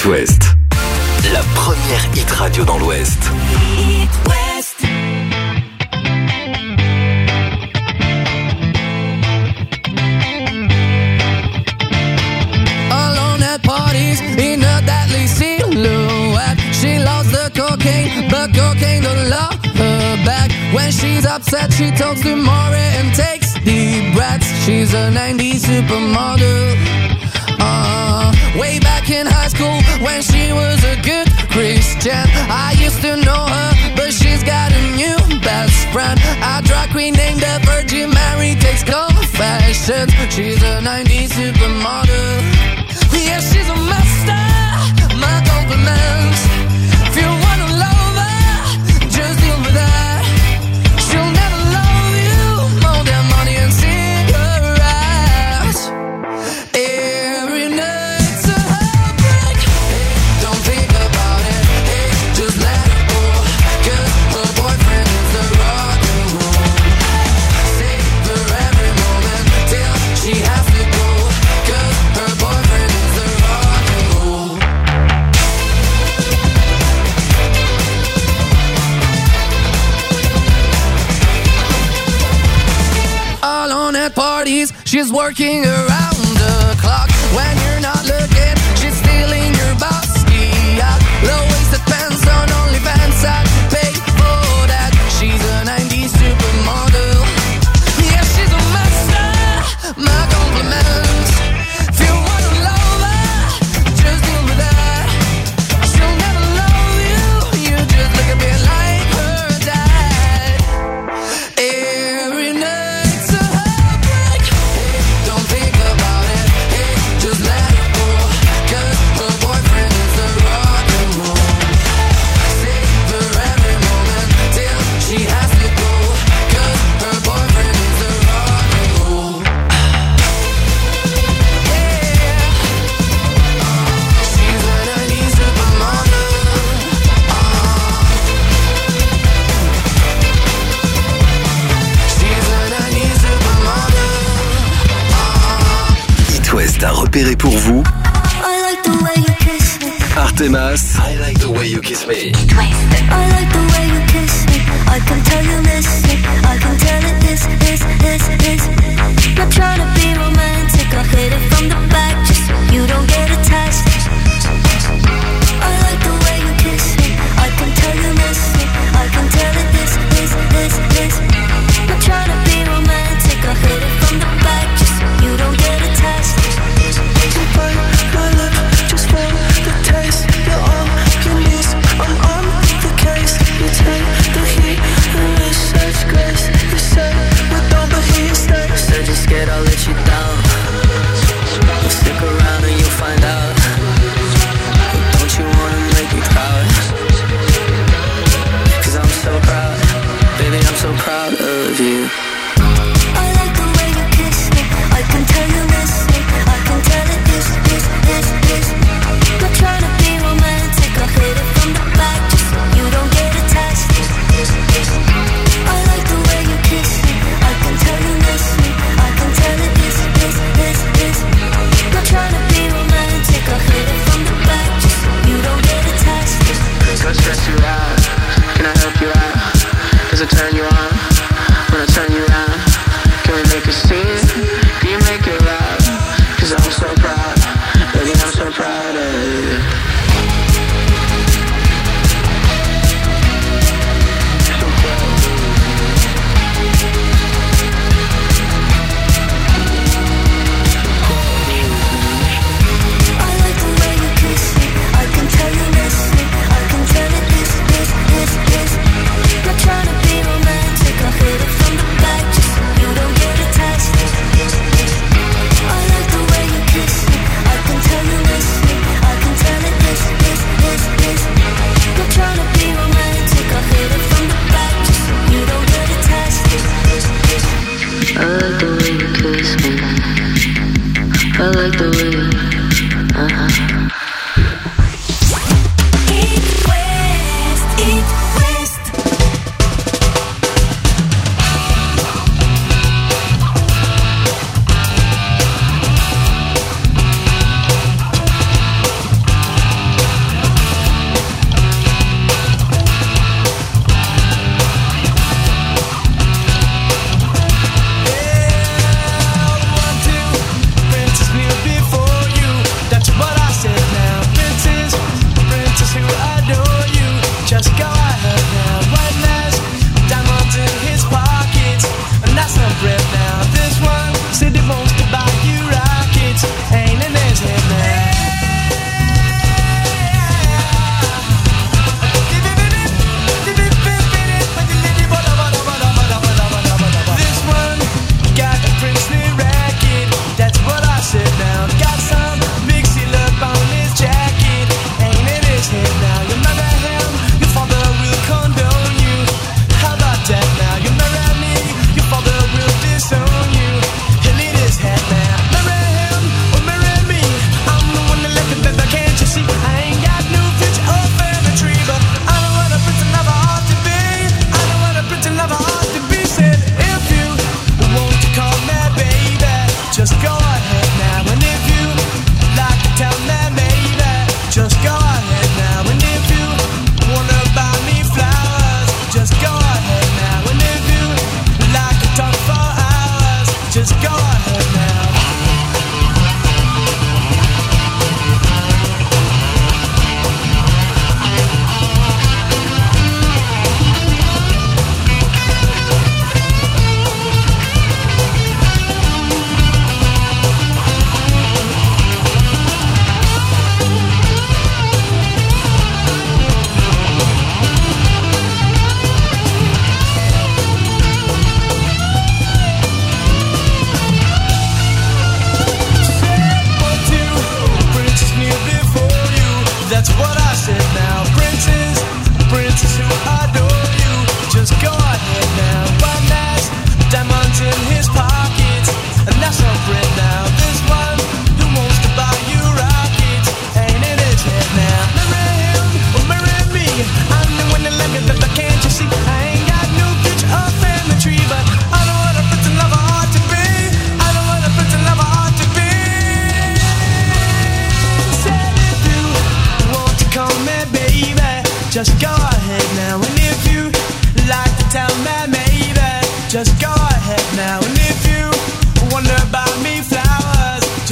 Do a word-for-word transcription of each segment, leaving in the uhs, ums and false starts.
It West, la première hit radio dans l'Ouest. It West. Alone at parties in a deadly silhouette. She loves the cocaine, but cocaine don't love her back. When she's upset, she talks to Maury and takes deep breaths. She's a nineties supermodel. Uh, way back in high school when she was a good Christian, I used to know her, but she's got a new best friend, a drag queen named the Virgin Mary, takes confessions. She's a nineties supermodel. Yeah, she's a master, my compliments. If you wanna love her, just deal with that. She'll never love you more than money and cigarettes. Every night's a heartbreak. Hey, don't think about it. Hey, just let it go. 'Cause her boyfriend is the rock and roll. Savor every moment till she has to go. 'Cause her boyfriend is the rock and roll. Alone at parties, she's working around the clock. When you're not looking, she's stealing your bossy out. Low-waisted pants on OnlyFans, I'd pay for that. She's a nineties supermodel. Yeah, she's a master, my compliments. If you wanna love her, just deal with that. She'll never love you, you just look a bit like her dad. Every night's a heartbreak. Hey, don't think about it. Hey, just let it go. 'Cause her boyfriend is the rock and roll. Savor every moment till she has to go. 'Cause her boyfriend is the rock and roll. Yeah. She's a nineties supermodel. She's a nineties supermodel. It West a repéré pour vous I like the way you kiss me. Artemas. I like the way you kiss me. I like the way you kiss me. I can tell you miss it. I can tell it this, this, this, this. Not trying to be romantic. I hit it from the back just so you don't get attached. I like the way you kiss me. I can tell you miss it. I can tell it this, this, this, this. Not trying to be romantic. I hit it from the back just so you don't get attached. You bite my lip just for the taste. You're on your knees, I'm on the case. You take the heat and we such grace. You say we don't, but he stays. Said you're scared, I'll let you down. You stick around and you'll find out. Don't you wanna make me proud? 'Cause I'm so proud, baby, I'm so proud of you. I like the way you kiss me. I can tell you miss me. I can tell it this, this, this, this. Not trying to be romantic. I hit it from the back just so you don't get attached. I like the way you kiss me. I can tell you miss me. I can tell it this, this, this, this. Not trying to be romantic. I hit it from the back just so you don't get attached. What stress you out? Can I help you out? Does it turn you on? When I turn you around, can we make a scene? Can you make it loud? 'Cause I'm so proud, baby, I'm so proud of you. I like the way you kiss me. I can tell you miss me. I can tell it this, this, this, this. Not trying to be romantic. I hit it from the back just so you don't get attached. I like the way you kiss me. I can tell you miss me. I can tell it this, this, this, this. Not trying to be romantic. I hit it from the back just so you don't get attached. I like the way you kiss me. I like the way you, uh-huh. It West, It West.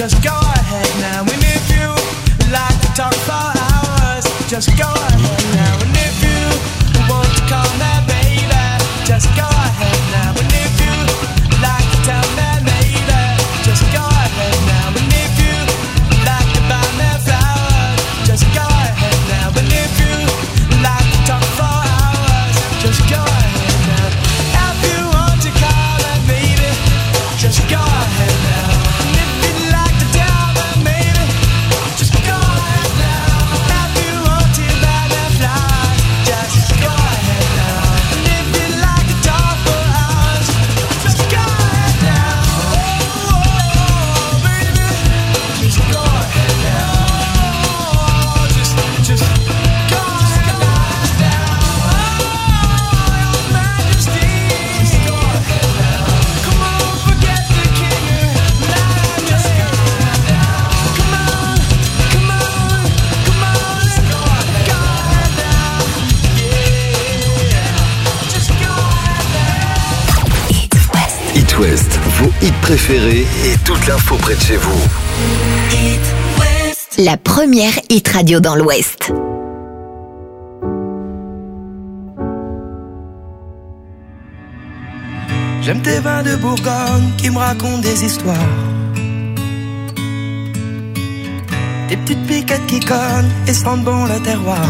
just go ahead now. And if you like to talk for hours, just go ahead now. And if you want to call me baby, just go ahead now. And if you like to tell me maybe, just go ahead now. And if you like to buy me flowers, just go ahead now. And if you like to talk for hours, just go ahead now. If you want to call me baby, just go ahead now. And if you like to tell me maybe, just go ahead now. If you want to buy me flowers, just go ahead now. And if you like to talk for hours, just go ahead now. Oh, oh, baby, just go ahead now. Oh, just, just go ahead now. Oh, Your Majesty, just go ahead now. Come on, forget the king. Just go ahead now. Come on, come on, come on, let's go ahead now. Yeah, just go ahead now. It West, vos hits préférés et toute l'info près de chez vous. La première hit radio dans l'Ouest. J'aime tes vins de Bourgogne qui me racontent des histoires. Tes petites piquettes qui cognent et sentent bon le terroir.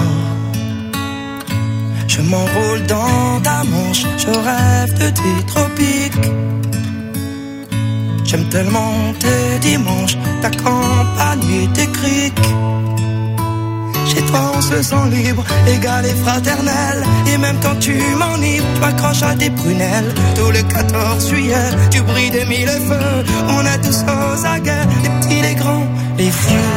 Je m'enroule dans ta manche, je rêve de tes tropiques. J'aime tellement tes dimanches, ta campagne et tes criques. Chez toi on se sent libre, égal et fraternel. Et même quand tu m'enivres, tu accroches à tes prunelles. Tout le quatorze juillet, tu brilles des mille feux. On est tous aux aguets, les petits, les grands, les vieux.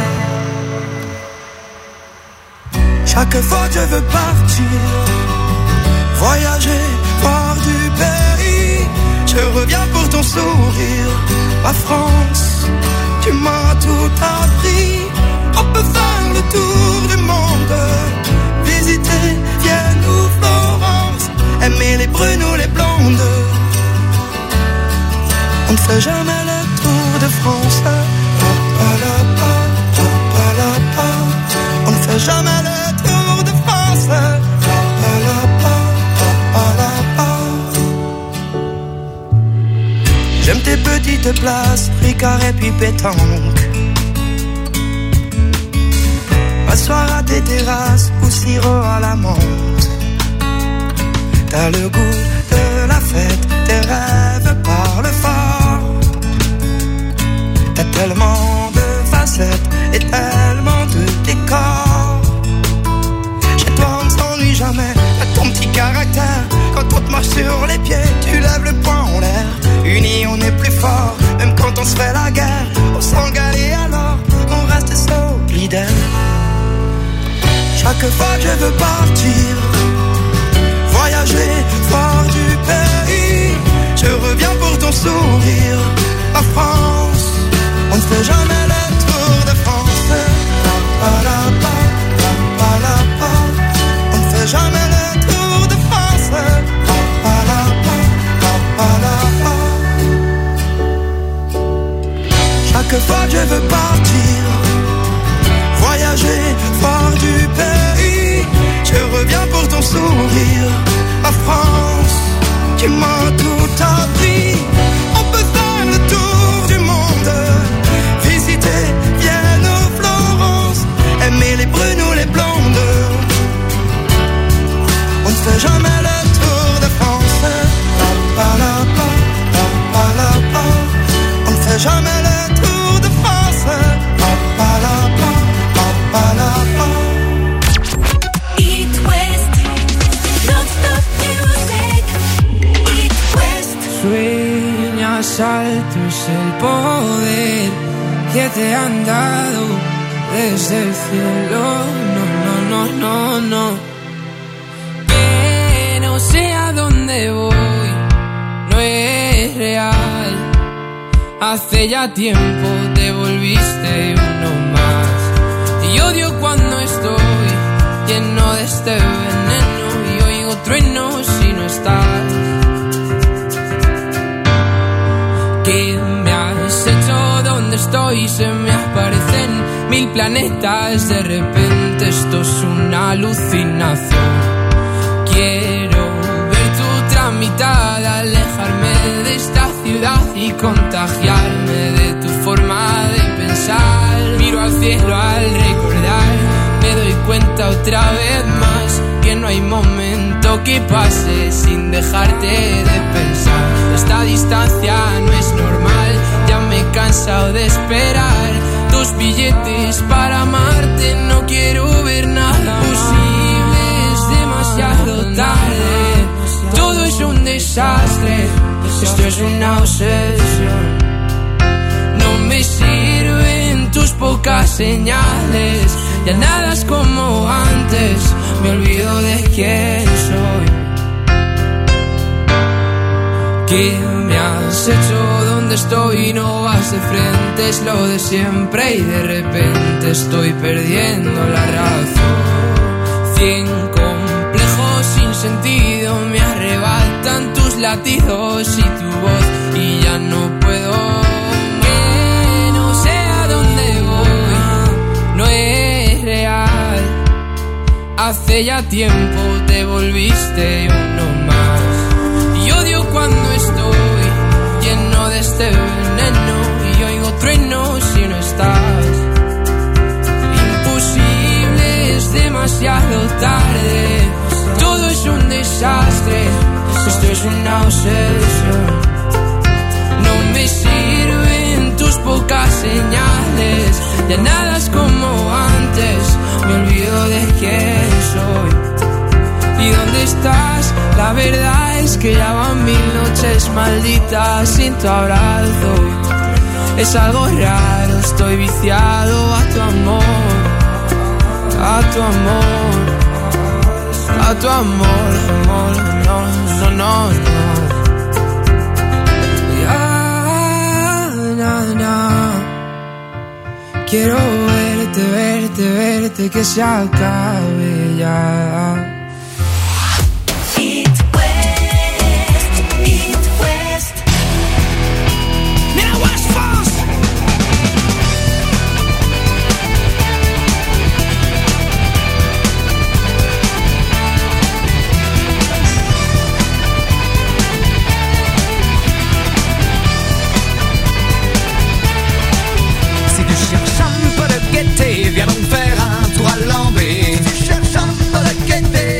Chaque fois que je veux partir, voyager, voir du pays, je reviens pour ton sourire. Ma France, tu m'as tout appris. On peut faire le tour du monde, visiter Vienne ou Florence, aimer les brunes ou les blondes. On ne fait jamais le tour de France. Pa, pa, la, pa, pa, pa, la, pa. On ne fait jamais le tour de France. Pa, pa, la, pa, pa, pa, la, pa. J'aime tes petites places, Ricard et puis pétanque. M'asseoir à tes terrasses ou sirop à la menthe. T'as le goût de la fête, tes rêves parlent fort. T'as tellement de facettes et tellement de décors. Chez toi on ne s'ennuie jamais, t'as ton petit caractère. Quand on te marche sur les pieds, tu lèves le poing en l'air. Unis on est plus fort, même quand on se fait la guerre. On s'engage et alors on reste solidaire. Chaque fois que je veux partir, voyager, voir du pays, je reviens pour ton sourire. La France, on ne fait jamais le tour de France. Pa, pa, la, pa, pa, pa, la, pa. On ne fait jamais le tour de France. Pa, pa, la, pa, pa, pa, la, pa. Chaque fois que je veux partir, voyager, voir du pays, je reviens pour ton sourire. La France, tu m'as tout appris. On peut faire le tour du monde, visiter Vienne ou Florence, aimer les brunes ou les blondes. On ne fait jamais le tour de France. Pa, pa, la, pa, pa, pa, la, pa. On ne fait jamais le tour de France. Pa, pa, la, pa. It West, non-stop music. It West. Sueñas alto es el poder que te han dado desde el cielo. No, no, no, no, no. Que no sé a dónde voy, no es real. Hace ya tiempo te volviste uno más. Y odio cuando estoy lleno de este veneno y oigo truenos si no estás. Que ¿Qué me has hecho? ¿Dónde estoy? Se me aparecen mil planetas. De repente esto es una alucinación. Quiero ver tu tramitada, alejarme de esta ciudad y contagiarme de tu forma de pensar. Miro al cielo al recordar, me doy cuenta otra vez más que no hay momento que pase sin dejarte de pensar. Esta distancia no es normal, ya me he cansado de esperar tus billetes para amarte. No quiero ver nada posible, es demasiado tarde. Todo es un desastre, esto es una obsesión. No me sirven tus pocas señales, ya nada es como antes, me olvido de quién soy. ¿Qué me has hecho? ¿Dónde estoy? No vas de frente, es lo de siempre y de repente estoy perdiendo la razón. Cien complejos sin sentido me arrebatan tus latidos y tu voz y ya no puedo. Que no sé a dónde voy, no es real. Hace ya tiempo te volviste uno más. Y odio cuando estoy lleno de este veneno y oigo truenos si no estás. Imposible, es demasiado tarde. Todo es un desastre, esto es una obsesión. No me sirven tus pocas señales, ya nada es como antes, me olvido de quién soy. ¿Y dónde estás? La verdad es que ya van mil noches malditas sin tu abrazo. Es algo raro, estoy viciado a tu amor, a tu amor, a tu amor, amor, no, no, no, no. Ya, na, na. Quiero verte, verte, verte, que se acabe ya. Viens donc faire un tour à l'envers. Si tu cherches un peu de gaieté,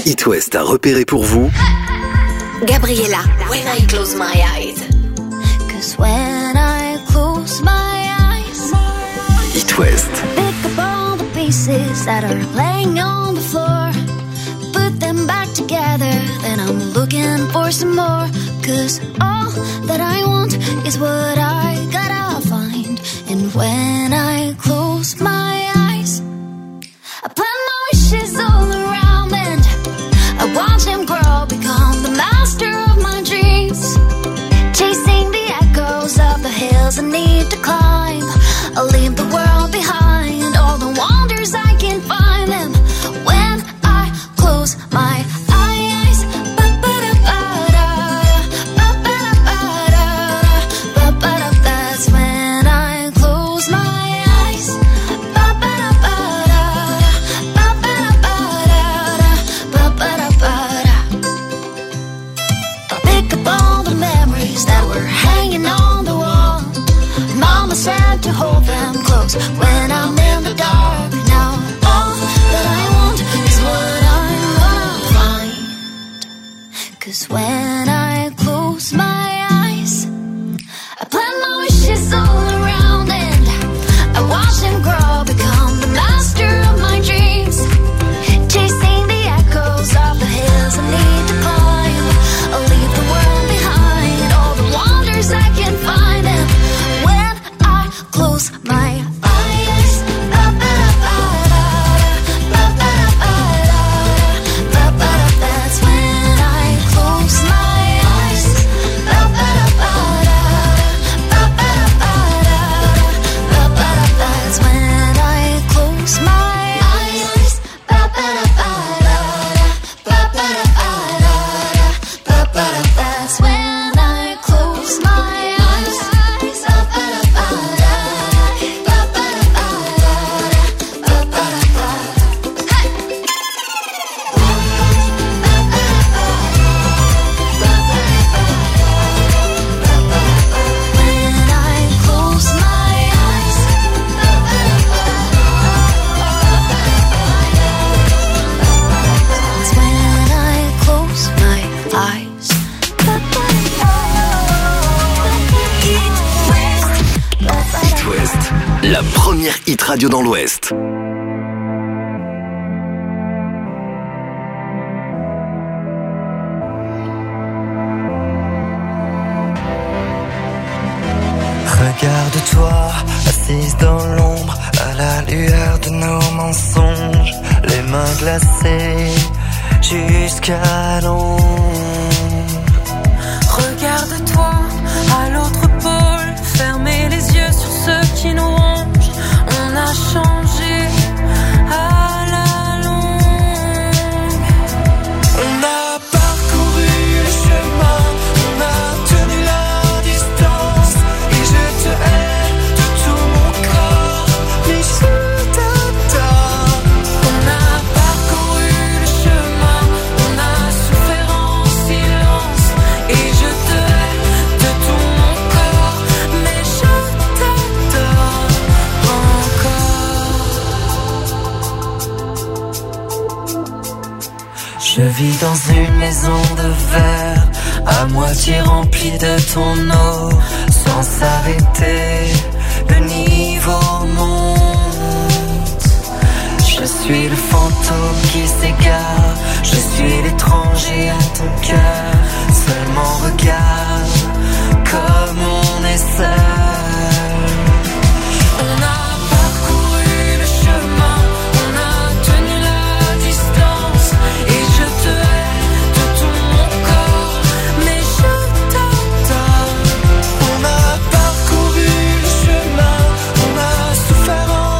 It West a repéré pour vous Gabriella, When I Close My Eyes. Cause when I close my eyes, It West. pick up all the pieces that are laying on the floor, put them back together, then I'm looking for some more. Cause all that I want is what I gotta find. And when I close my eyes, I plant my wishes all around and I watch him grow, become the master of my dreams, chasing the echoes of the hills I need to climb. I'll leave the world behind, all the wonders I can find them when I close my eyes. That's when I close my eyes. Pick up all the memories that were hanging on the wall. Mama said to hold them close when I'm in the dark. Now all that I want is what I'm gonna find. Cause when I close my eyes, I plant my wishes all around and I watch them grow, become the master of my dreams, chasing the echoes of the hills I need to climb. I'll leave the world behind, all the wonders I can find them when I close my eyes. That's when I close my eyes. That's when I close my eyes. That's when I close my eyes. When I close my eyes, that's when I close my eyes. It West, la première hit radio dans l'Ouest. Regarde-toi, assise dans l'ombre, à la lueur de nos mensonges, les mains glacées jusqu'à l'ombre. Regarde-toi à l'autre pôle, fermez les yeux sur ceux qui nous rongent. On a changé à la longue. On a parcouru le chemin, on a tenu la distance, et je te hais de tout mon corps, mais je t'adore. On a parcouru le chemin, on a souffert en silence, et je te hais de tout mon corps, mais je t'adore encore. Je vis dans une maison de verre, à moitié remplie de ton eau, sans s'arrêter, le niveau monte. Je suis le fantôme qui s'égare, je suis l'étranger à ton cœur. Seulement regarde comme on est seul. On a parcouru le chemin, on a tenu la distance, et je te hais de tout mon corps, mais je t'adore. On a parcouru le chemin, on a souffert en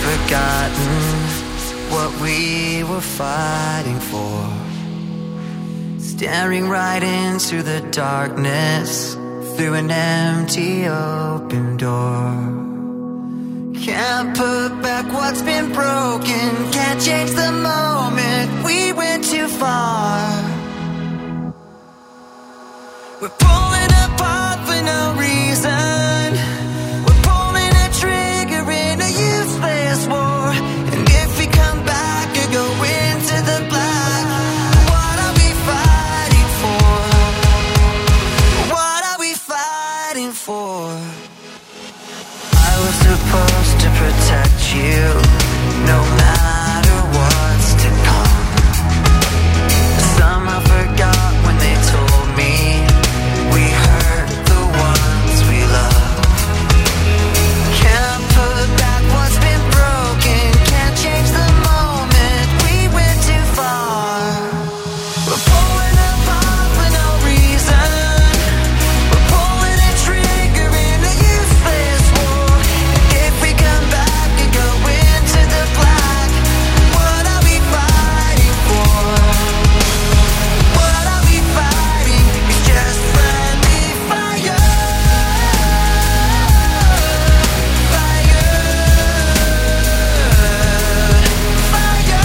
forgotten what we were fighting for. Staring right into the darkness through an empty open door. Can't put back what's been broken, can't change the moment we went too far. We're pulling apart for no reason. We're pulling a trigger in a useless war. And if we come back and go into the black, what are we fighting for? What are we fighting for? I was supposed to protect you, no matter what's to come. Somehow forgot when they told me we hurt the ones we love. Can't put back what's been broken, can't change the moment we went too far. We're pulling apart for no reason. We're pulling a trigger in a useless war. And if we come back and go into the black, what are we fighting for? What are we fighting? It's just friendly fire. Fire. Fire.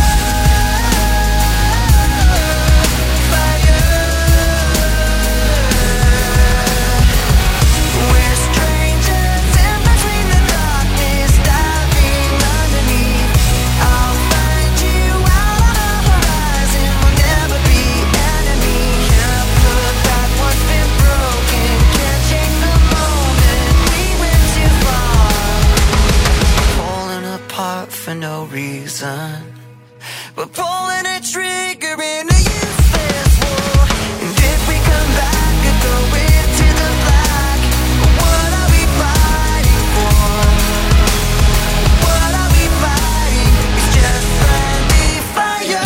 Fire. We're strangers in between the darkness, diving underneath. I'll find you out on the horizon. We'll never be enemies. Can't put back what's been broken, can't change the moment we went too far. Pulling apart for no reason. We're pulling a trigger in a useless war. And if we come back and go into the black, what are we fighting for? What are we fighting? It's just friendly fire.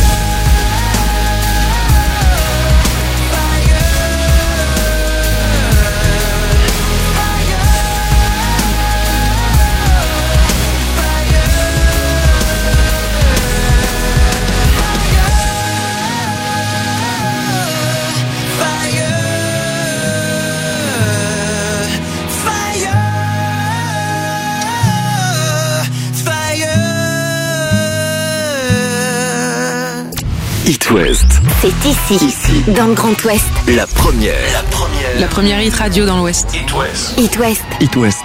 Fire. Fire. It West. C'est ici, Ici. dans le Grand Ouest. La première. La première. La première hit radio dans l'Ouest. It West. It West. It West.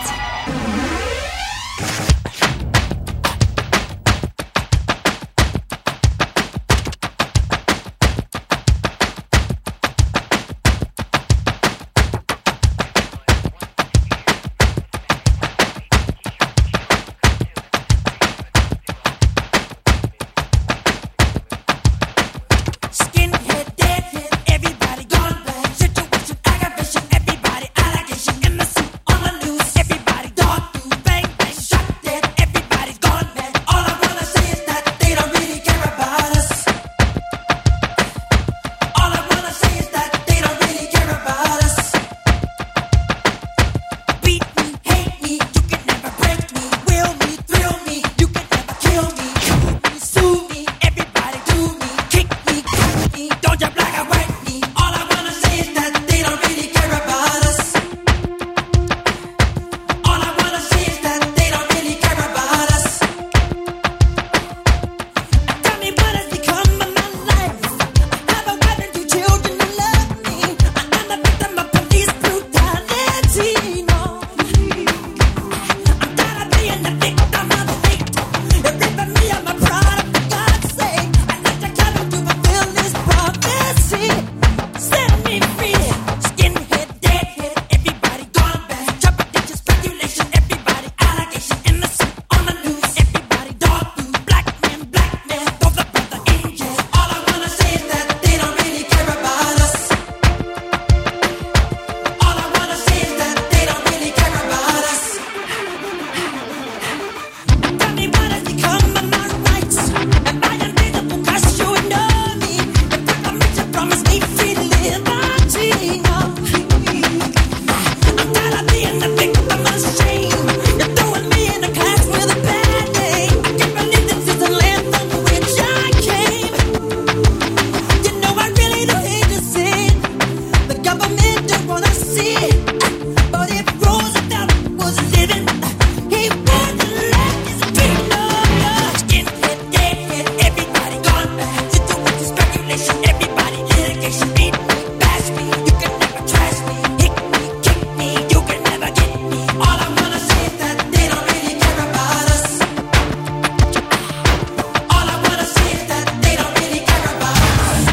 Skinhead, deadhead, everybody gone bad. Situation, aggravation, everybody allegation in the suit on the loose. Everybody Segregation, everybody, litigation, beat me, bash me. You can never trash me, hit me, kick me. You can never get me. All I wanna say is that they don't really care about us. All I wanna say is that they don't really care about us.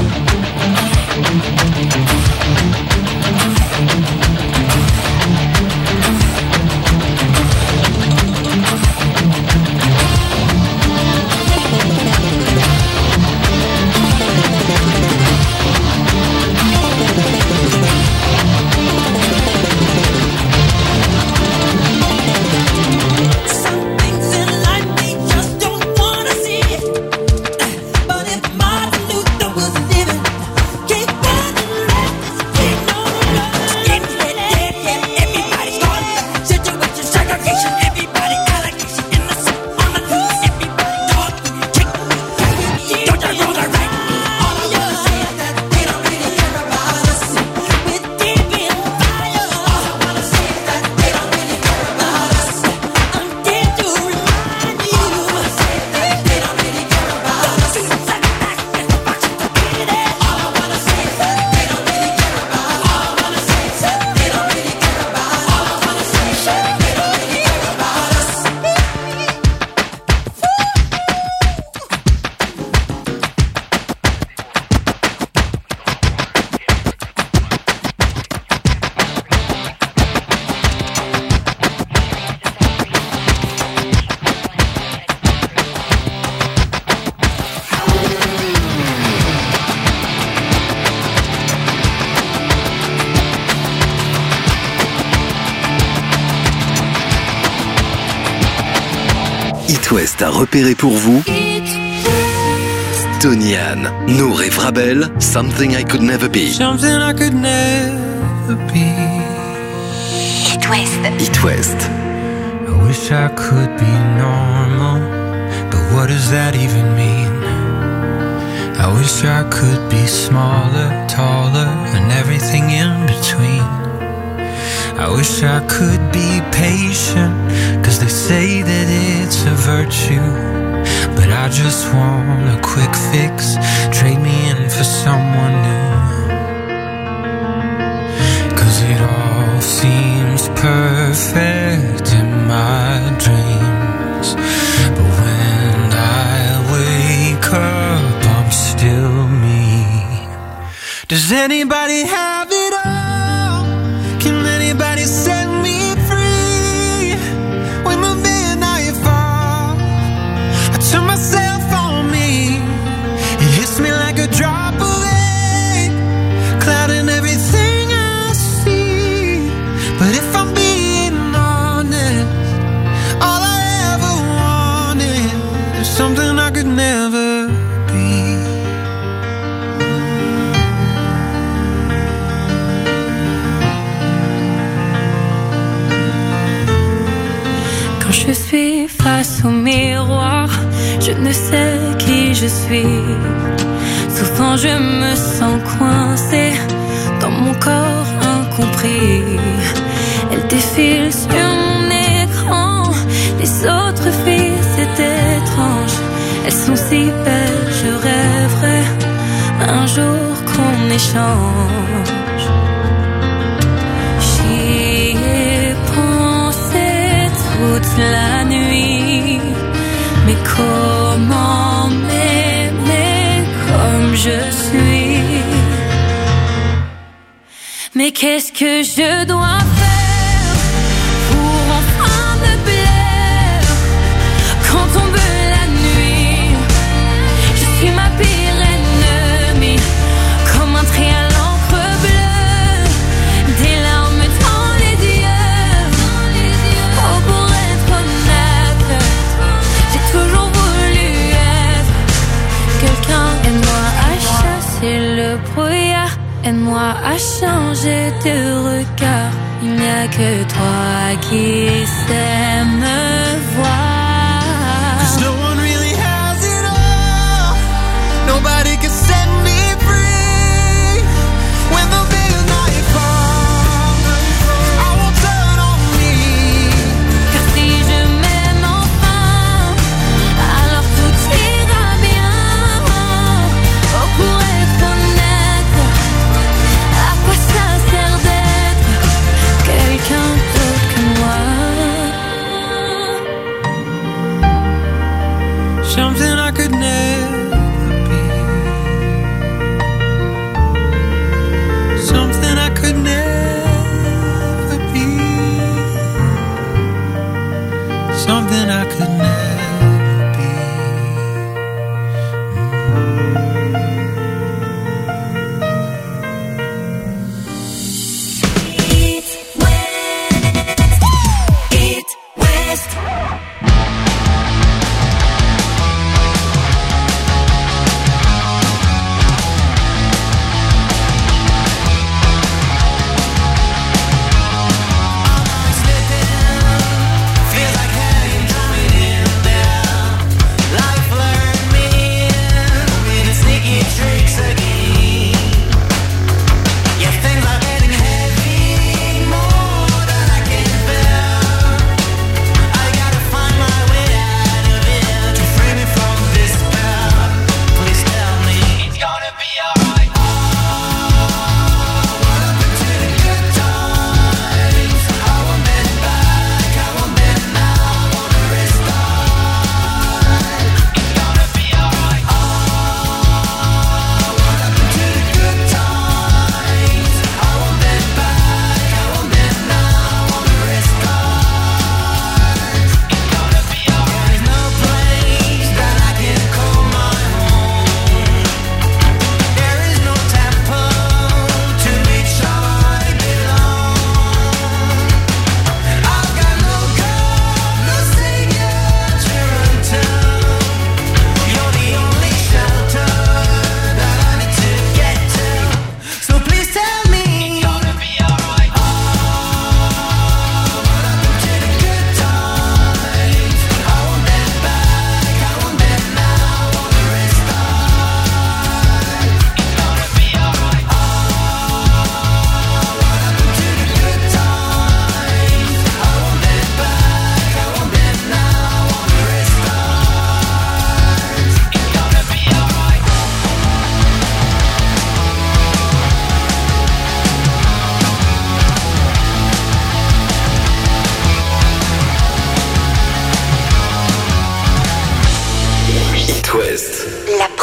Some things in life they just don't wanna see. But if Martin Luther was living, keep running, let this kid know love. Skinhead, deadhead, everybody's caught up. Situation, segregation, everybody allegation, innocent on the loose, everybody talk, kick me, don't you wrong or right me. All I wanna say is that they don't really care about us. We're deep in fire. All I wanna say is that they don't really care about us. I'm dead to remind you. All I wanna say is that they don't really care about us. Don't you set back and watch it get it. All I wanna say is that they don't really care about us. All I wanna say is that they don't really care about us. All I wanna say is that they don't really care about us. It West a repéré pour vous Tony Ann, Nour et Vrabel, Something I Could Never Be. Something I could never be. It West. It West. I wish I could be normal, but what does that even mean? I wish I could be smaller, taller, and everything in between. I wish I could be patient, cause they say that it's a virtue. But I just want a quick fix, trade me in for someone new. Cause it all seems perfect in my dreams, but when I wake up I'm still me. Does anybody have it all? Can anybody set me free? When the midnight falls, I turn myself on me. It hits me like a drop of rain, clouding everything I see. But if I'm being honest, all I ever wanted is something I could never be. Quand je suis face au miroir, je ne sais qui je suis. Souvent je me sens coincée dans mon corps incompris. Elle défile sur mon écran, les autres filles c'est étrange. Elles sont si belles, je rêverais un jour qu'on échange. J'y ai pensé toute la nuit, mais comment m'aimer comme je suis? Mais qu'est-ce que je dois faire pour enfin me plaire? Quand tombe la nuit, je suis ma pire ennemie, comme un trait à l'encre bleue, des larmes dans les yeux. Oh, pour être honnête, j'ai toujours voulu être quelqu'un. Aide-moi à chasser le brouillard, aide-moi à changer de regard. Il n'y a que toi qui sais me voir. 'Cause no one really has it all. Nobody can set me free. When the midnight falls, I won't turn on me. Car si je m'aime enfin, alors tout ira bien. Oh, pour être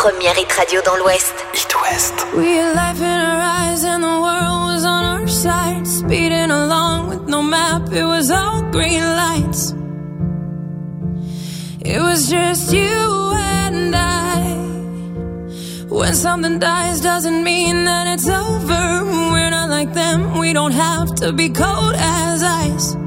première hit radio dans l'Ouest. It West. We had life in our eyes and the world was on our side. Speeding along with no map, it was all green lights. It was just you and I. When something dies doesn't mean that it's over. We're not like them, we don't have to be cold as ice.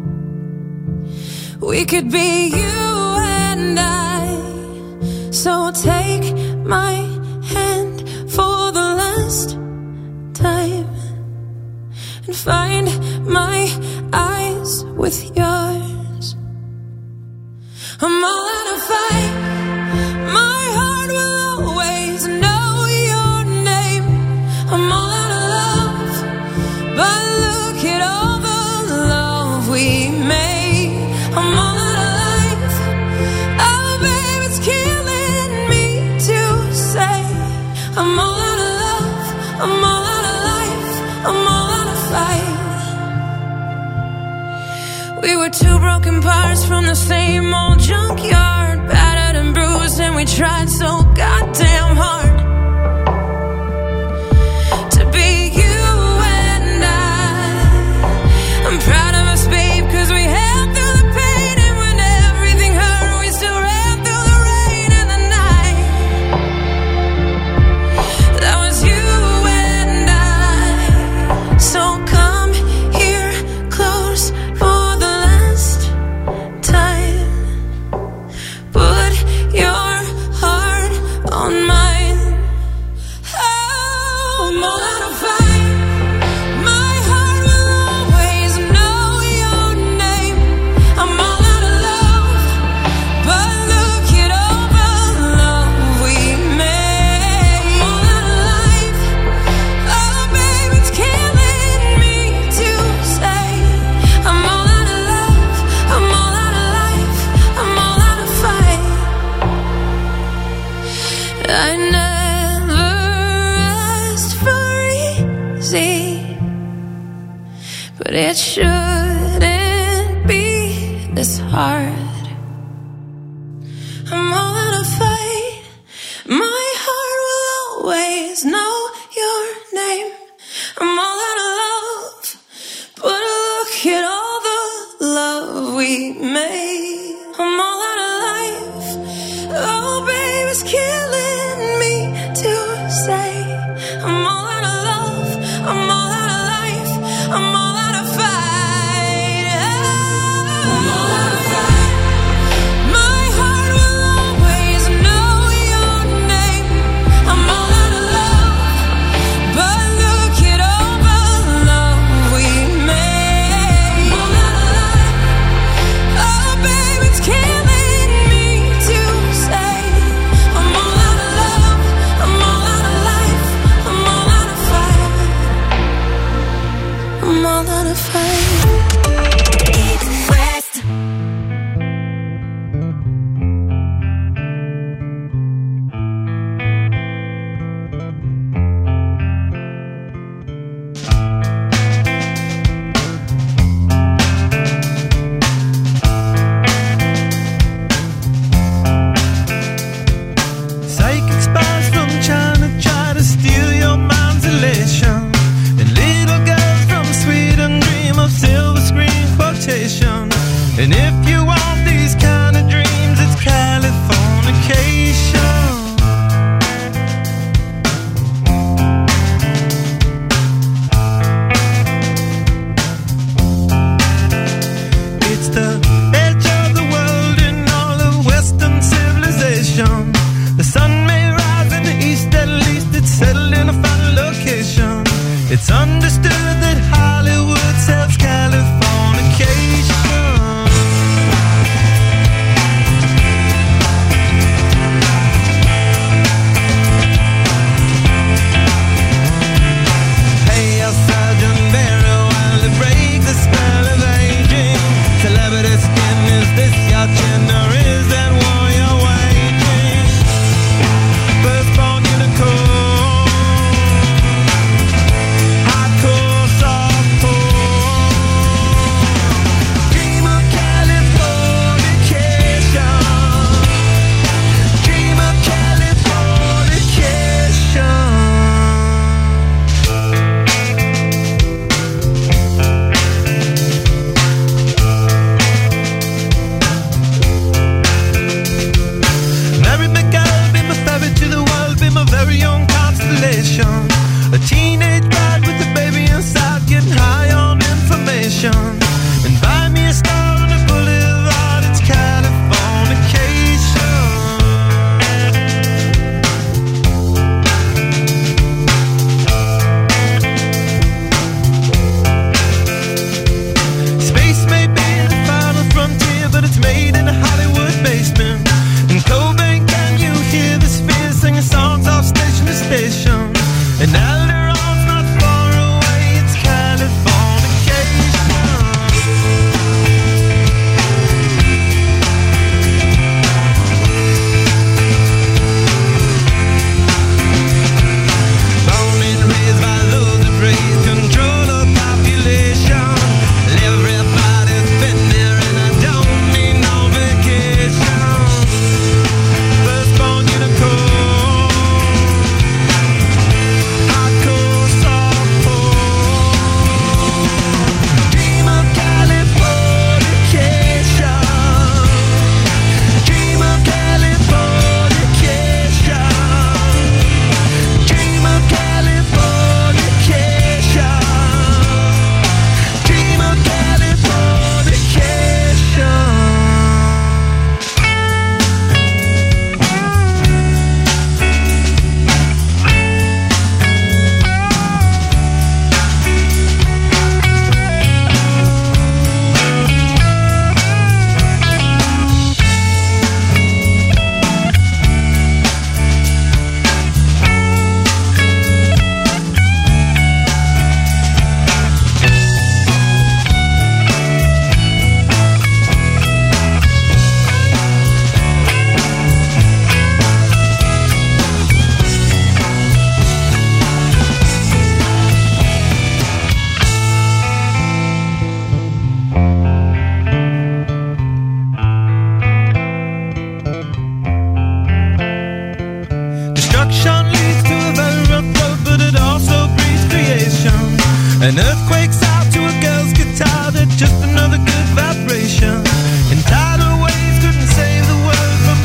We could be you and I. So take my hand for the last time and find my eyes with yours. I'm all out of fight. My heart will always know your name. I'm all out of love, but look at all the love we made. I'm all out of life. Oh, babe, it's killing me to say. I'm all out of love. I'm all out of life. I'm all out of fight. We were two broken parts from the same old junkyard, battered and bruised, and we tried so goddamn hard to be you and I. I'm proud of us, babe, 'cause we held through the pain, and when everything hurt, we still ran through the rain and the night. That was you and I. So come here close for the last time. Put your heart on mine. Oh, I'm all out of fight. My heart will always know your name. I'm all out of love, but look at all the love we made. I'm all out of life. Oh, babe, it's killing me to say. I'm all out of love. I'm all out of life. I'm all out of fight. I never asked for easy, but it shouldn't be this hard. I'm all out of fight. My heart will always know your name. I'm all out of love, but look at all the love we made. I'm all out of life. Oh, babe, it's killing me to say. I'm all out of love. I'm all out of life. I'm all out of fight. I'm all out of fight. My heart will always know your name. I'm all out of love, but look at all the love we made. I'm all out of life. Oh, babe, it's killing me to say. I'm all out of love. I'm all out of life. I'm all out of fight. I'm all out of fight. It West. Psychic spies from China try to steal your mind's elation, and little girls from Sweden dream of silver screen quotation. And if you want these kind of dreams, it's Californication. It's the edge of the world in all of Western civilization. The sun may rise in the east, at least it's settled in a final location. It's understood that Hollywood sells Californication. Hey, a Sergeant Barry, while they break the spell of aging. Celebrity skin, is this your chin or is that war you're waging? Firstborn unicorn, hardcore An earthquake's out to a girl's guitar, they're just another good vibration. And tidal waves couldn't save the world from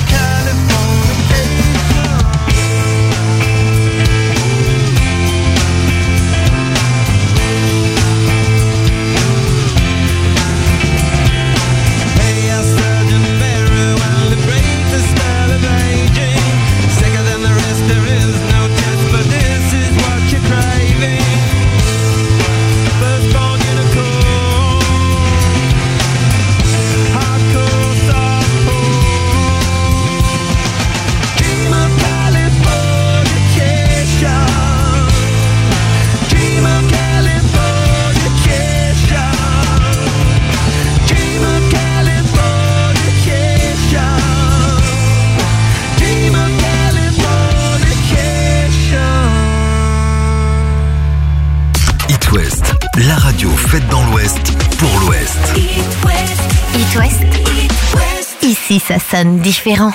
Californication. Hey, our surgeon very well, the greatest style of aging. Sicker than the rest, there is no test, but this is what you're craving. La radio faite dans l'Ouest, pour l'Ouest. It West. It West. It West. Ici, ça sonne différent.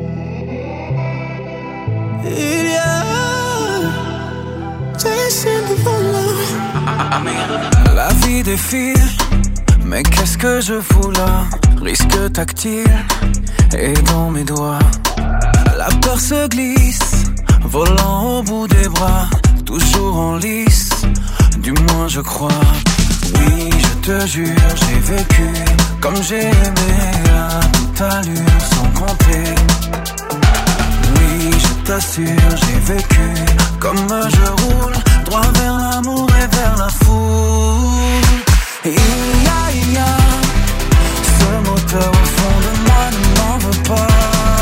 La vie défile, mais qu'est-ce que je fous là? Risque tactile et dans mes doigts. La peur se glisse, volant au bout des bras, toujours en lice. Du moins je crois. Oui, je te jure, j'ai vécu comme j'ai aimé à toute allure sans compter. Oui, je t'assure, j'ai vécu comme je roule droit vers l'amour et vers la foule. Et il y a, il y a ce moteur au fond de moi, ne m'en veux pas.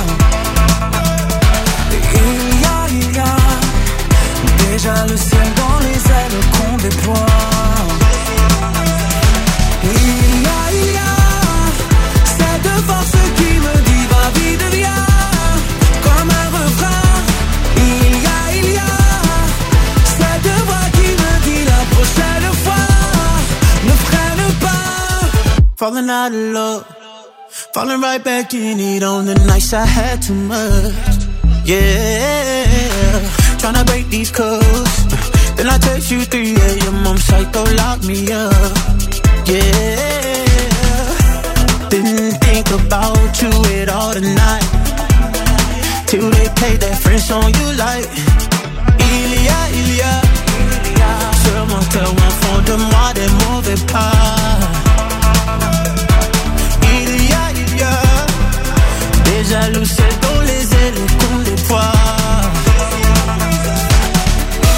Et il y a, il y a déjà le ciel dans les ailes qu'on déploie. Il y a, il y a cette force qui me dit va vite viens, comme un refrain. Il y a, il y a cette voix qui me dit la prochaine fois ne freine pas. Falling out of love, falling right back in it on the nights I had too much. Yeah, tryna break these codes. Then I text you three a.m. I'm psycho, lock me up. Yeah, didn't think about you at all tonight, till they played that French song you like. Il y a, il y a ce moteur au fond de moi, des mauvais pas. Il y a, il y a des jaloux dans les ailes qu'on déploie.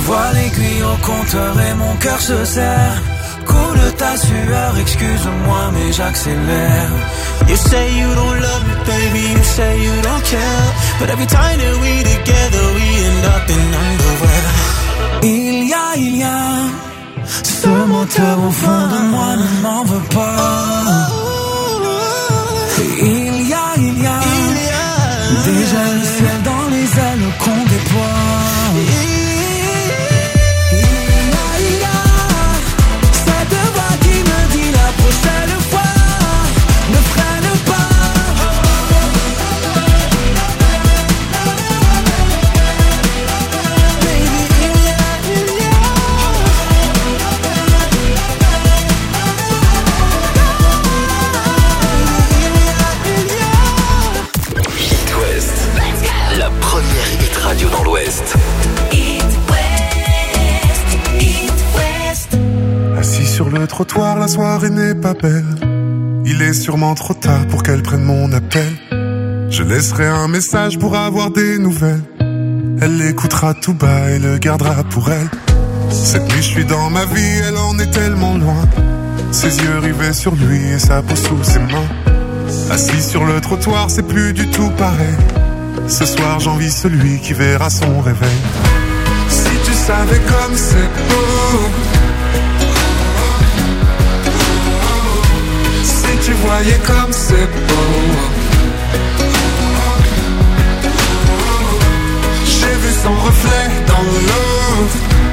vois l'aiguille au compteur et mon cœur se serre. Coule ta sueur, excuse-moi mais j'accélère. You say you don't love me, baby, you say you don't care. But every time that we together, we end up in underwear. Il y a, il y a ce moteur au fond de moi, ne m'en veux pas. Il y a, il y a, il y a déjà le ciel dans les ailes qu'on déploie. Radio dans l'Ouest. It West, It West. Assis sur le trottoir, la soirée n'est pas belle. Il est sûrement trop tard pour qu'elle prenne mon appel. Je laisserai un message pour avoir des nouvelles. Elle l'écoutera tout bas et le gardera pour elle. Cette nuit je suis dans ma vie, elle en est tellement loin. Ses yeux rivés sur lui et sa peau sous ses mains. Assis sur le trottoir, c'est plus du tout pareil. Ce soir j'envie celui qui verra son réveil. Si tu savais comme c'est beau, si tu voyais comme c'est beau. J'ai vu son reflet dans l'eau.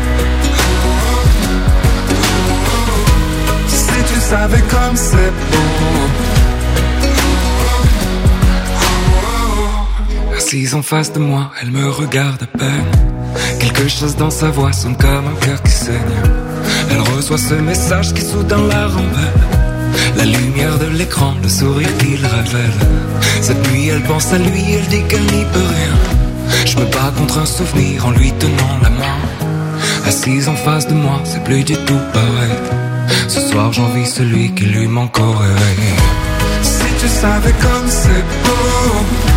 Si tu savais comme c'est beau. Assise en face de moi, elle me regarde à peine. Quelque chose dans sa voix sonne comme un cœur qui saigne. Elle reçoit ce message qui soudain la rembelle. La lumière de l'écran, le sourire qu'il révèle. Cette nuit elle pense à lui, elle dit qu'elle n'y peut rien. Je me bats contre un souvenir en lui tenant la main. Assise en face de moi, c'est plus du tout pareil. Ce soir j'envie celui qui lui manque au réveil. Si tu savais comme c'est beau.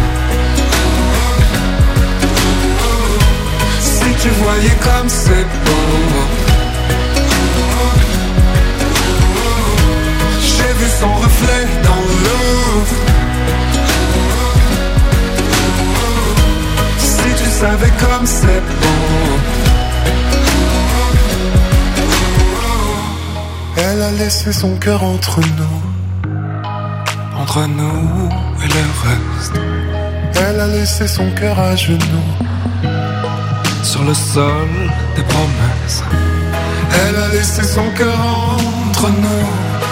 Si tu voyais comme c'est beau. J'ai vu son reflet dans l'eau. Si tu savais comme c'est beau. Elle a laissé son cœur entre nous. Entre nous et le reste. Elle a laissé son cœur à genoux. Sur le sol des promesses. Elle a laissé son cœur entre nous.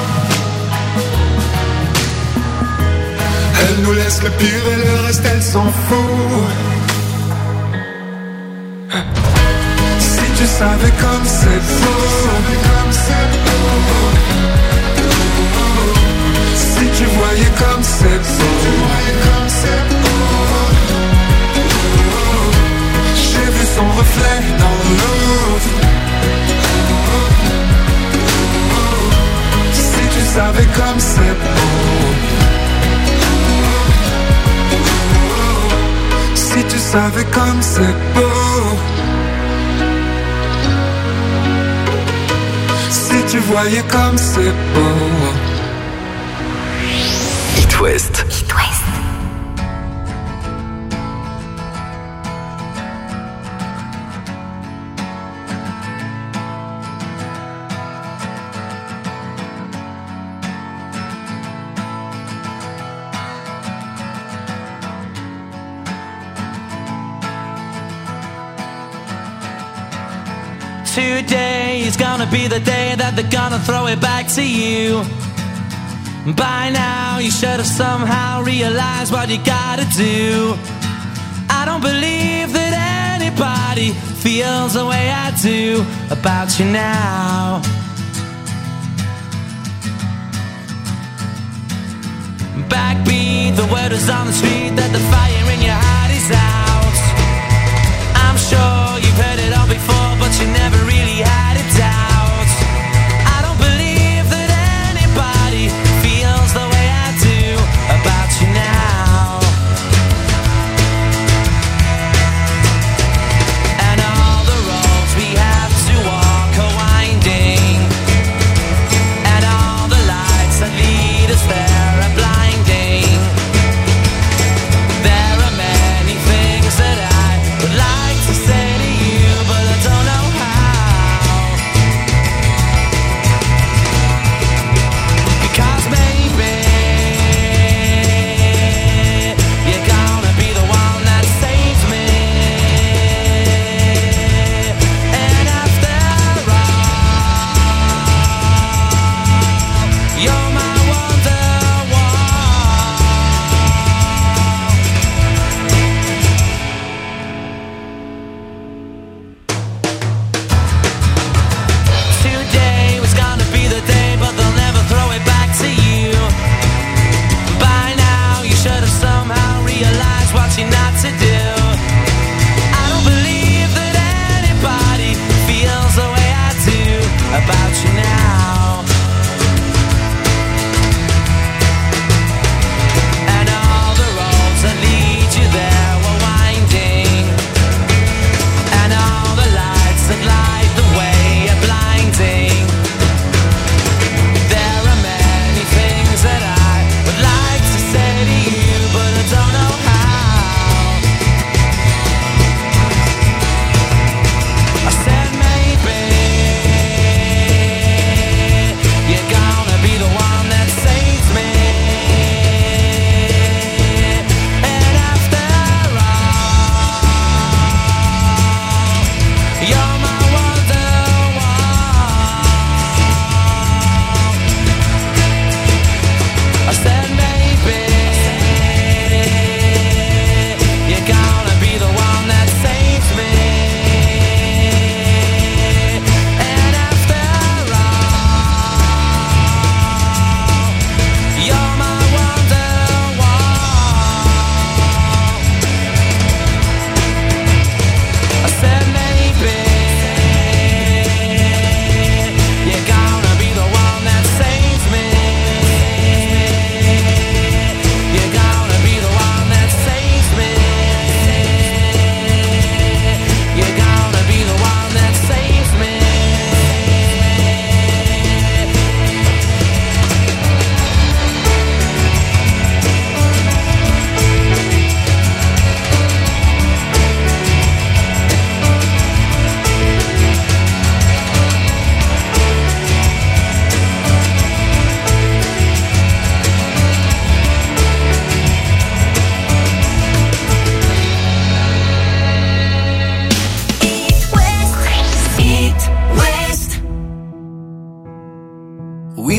Elle nous laisse le pire et le reste elle s'en fout. Si tu savais comme c'est beau. Si tu voyais comme c'est beau. J'ai vu son reflet dans l'eau. Si tu savais comme c'est beau. Si tu savais comme c'est beau. Si tu voyais comme c'est beau. It West. It West. Today is gonna be the day that they're gonna throw it back to you. By now you should have somehow realized what you gotta do. I don't believe that anybody feels the way I do about you now. Backbeat, the word is on the street that the fire in your heart is out. I'm sure you've heard it all before, but you never really had a doubt. I don't believe that anybody feels the way I do about you now. And all the roads we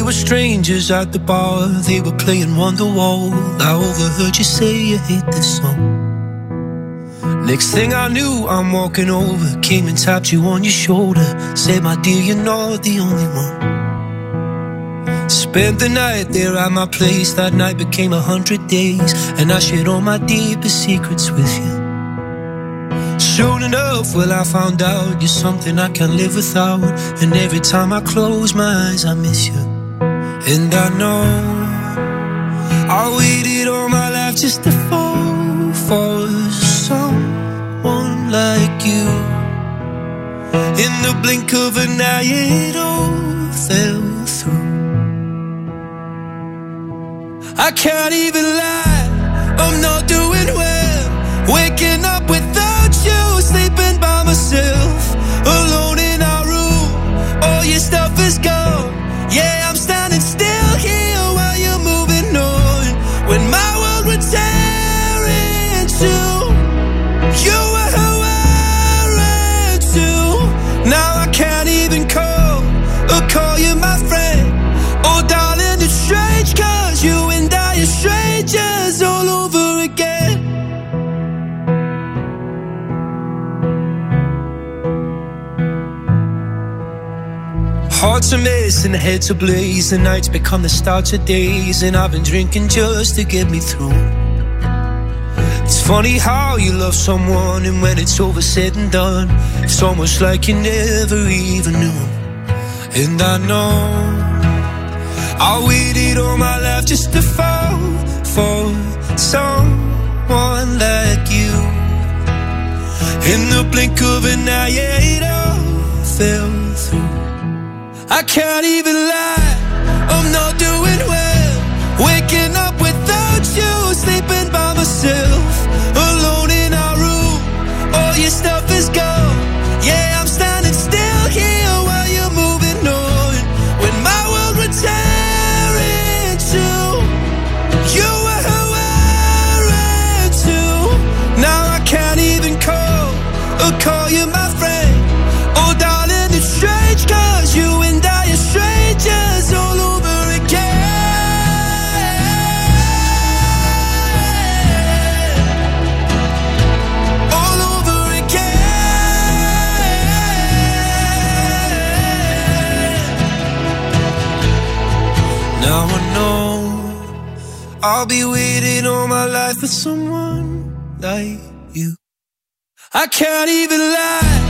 were strangers at the bar, they were playing Wonderwall. I overheard you say you hate this song. Next thing I knew, I'm walking over, came and tapped you on your shoulder, said, my dear, you're not the only one. Spent the night there at my place, that night became a hundred days, and I shared all my deepest secrets with you. Soon enough, well, I found out you're something I can't live without, and every time I close my eyes, I miss you. And I know I waited all my life just to fall for someone like you. In the blink of an eye, it all fell through. I can't even lie, I'm not doing well. Waking up without you, sleeping by myself, alone in our room, all your stuff is gone. Yeah, I'm standing still here while you're moving on. When my world would tear into, you were who I ran to. Now I can't even call or call you my friend. Oh darling, it's strange, cause you and I are strangers all over again. Hearts are missing, heads ablaze, the nights become the start of days, and I've been drinking just to get me through. It's funny how you love someone, and when it's over said and done, it's almost like you never even knew. And I know I waited all my life just to fall for someone like you. In the blink of an eye, it all fell through. I can't even lie, I'm not doing well. Waking up without you, sleeping by myself, alone in our room, all your stuff is gone. Yeah, I'm standing still here while you're moving on. When my world would tear into, you were who I ran to. Now I can't even call or call you my friend. Oh darling, it's strange, cause you and I are strangers all over again. All over again. Now I know I'll be waiting all my life for someone like you. I can't even lie,